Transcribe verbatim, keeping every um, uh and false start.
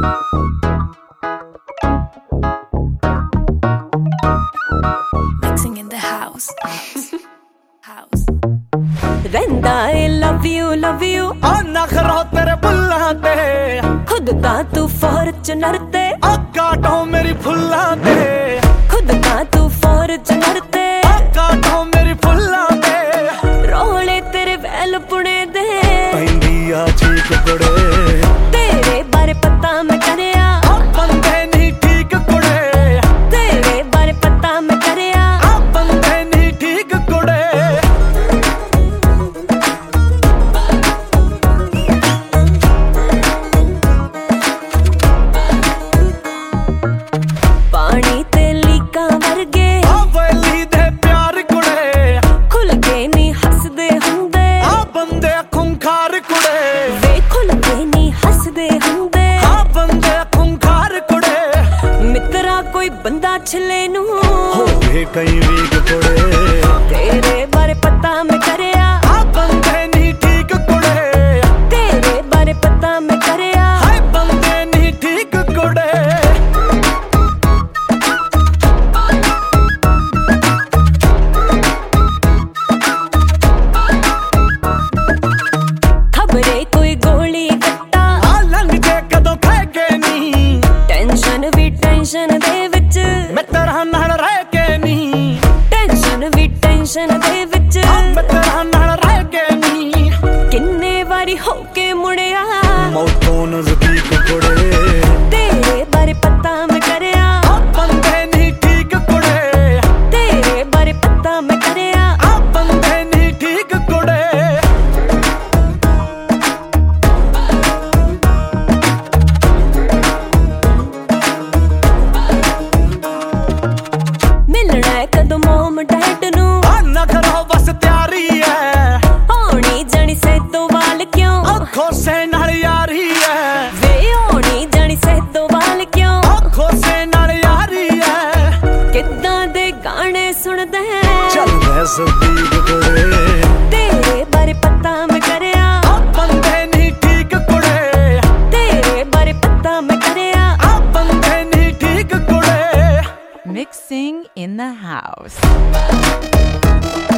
Mixing in the house. House. ਰਹਿੰਦਾ ਏ love you love you ਆ ਨਖਰਾ ਤੇਰੇ ਬੁੱਲਾਂ ਤੇ ਖੁਦ ਤਾਂ ਤੂੰ ਫੋਰਚੂਨਰ ਤੇ ਆ ਕਾਟੋ ਮੇਰੀ ਫੁੱਲਾਂ ਤੇ ਖੁਦ ਤਾਂ ਤੂੰ ਫੋਰਚੂਨਰ ਤੇ ਆ ਕਾਟੋ ਮੇਰੀ ਫੁੱਲਾਂ ਤੇ ਰੋਲੇ ਤੇਰੇ ਵੈਲ ਪੁਣੇ ਦੇ ਪੈਂਦੀ ਆ ਚੀਕ ਕੁੜੇ ਤੇਰੇ ਬਾਰੇ ਪਤਾ ਮੈਂ ਕਰਿਆ ਆ ਬੰਦੇ ਨਹੀਂ ਠੀਕ ਕੁੜੇ ਤੇਰੇ ਬਾਰੇ ਪਤਾ ਮੈਂ ਕਰਿਆ ਆ ਬੰਦੇ ਨਹੀਂ ਠੀਕ ਕੁੜੇ ਪਾਣੀ ਤੇ ਲੀਕਾਂ ਵਰਗੇ ਆ ਵੈਲੀ ਦੇ ਪਿਆਰ ਕੁੜੇ ਖੁੱਲ ਕੇ ਨਹੀਂ ਹੱਸਦੇ ਹੁੰਦੇ ਆ ਬੰਦੇ ਖੁੰਖਾਰ ਕੁੜੇ ਵੇ ਖੁੱਲ ਕੇ ਨਹੀਂ ਹੱਸਦੇ ਹੁੰਦੇ ਆ ਬੰਦੇ ਖੁੰਖਾਰ ਕੁੜੇ ਮਿੱਤਰਾ ਕੋਈ ਬੰਦਾ ਛਲੇ ਨੂੰ ਹੋਵੇ ਕਈ ਵੀਕ ਕੁੜੇ ਤੇਰੇ ਬਾਰੇ ਪਤਾ ਮੈਂ ਕਰਿਆ ਆ ਬੰਦੇ ਨਹੀਂ ਠੀਕ ਕੁੜੇ ਤੇਰੇ ਬਾਰੇ ਪਤਾ ਮੈਂ ਕਰਿਆ ਹਾਏ ਬੰਦੇ ਨਹੀਂ ਠੀਕ ਕੁੜੇ ਖਬਰੇ ਕੋਈ ਗੋਲੀ ਕੱਟਾ ਆ ਲੰਘ ਜੇ ਕਦੋਂ ਖੈ ਕੇ ਨਹੀਂ ਟੈਨਸ਼ਨ ਵੀ ਟੈਨਸ਼ਨ ਦੇ ਵਿੱਚ ਮੈਂ ਤੇਰਾ ਨਾਲ ਰਹਿ ਕੇ ਨਹੀਂ ਟੈਨਸ਼ਨ ਵੀ ਟੈਨਸ਼ਨ ਦੇ ਵਿੱਚ ਆ ਮੈਂ ਤੇਰਾ ਨਾਲ ਰਹਿ ਕੇ ਨਹੀਂ ਕਿੰਨੇ ਵਾਰੀ ਹੋ ਕੇ ਮੁੜਿਆ ਮੌਤੋਂ ਨਜ਼ਦੀਕ ਕੁੜੇ ਤੇਰੇ ਬਾਰੇ ਪਤਾ ਮੈਂ ਕਰਿਆ ਆ ਬੰਦੇ ਨਹੀਂ ਠੀਕ ਕੁੜੇ ਤੇਰੇ ਬਾਰੇ ਪਤਾ ਮੈਂ ਕਰਿਆ ਆ ਬੰਦੇ ਨਹੀਂ ਠੀਕ ਕੁੜੇ ਮਿਲਣਾ ਹੈ ਕਦੋਂ ਮੋਮ ਡੈਡ ਨੂੰ ਆ ਨਖਰਾ ਬਸ ਤਿਆਰੀ ਐ ਹੋਣੀ ਜਾਣੀ ਸੈਦੋ ਵਾਲ ਕਿਉਂ ਅੱਖੋਂ ਸੇ ਨਾਲ ਯਾਰੀ ਐ ਵੇ ਹੋਣੀ ਜਾਣੀ ਸੈਦੋ ਵਾਲ ਕਿਉਂ ਅੱਖੋਂ ਸੇ ਨਾਲ ਯਾਰੀ ਐ ਕਿੱਦਾਂ ਦੇ ਗਾਣੇ ਸੁਣਦਾ ਹੈ ਚੱਲ ਮੈਂ ਸਦੀਕ ਕੁੜੇ ਤੇਰੇ ਬਾਰੇ ਪਤਾ ਮੈਂ ਕਰਿਆ ਆ ਬੰਦੇ ਨਹੀਂ ਠੀਕ ਕੁੜੇ ਤੇਰੇ ਬਾਰੇ ਪਤਾ ਮੈਂ ਕਰਿਆ ਆ ਬੰਦੇ ਨਹੀਂ ਠੀਕ ਕੁੜੇ Mixing in the house.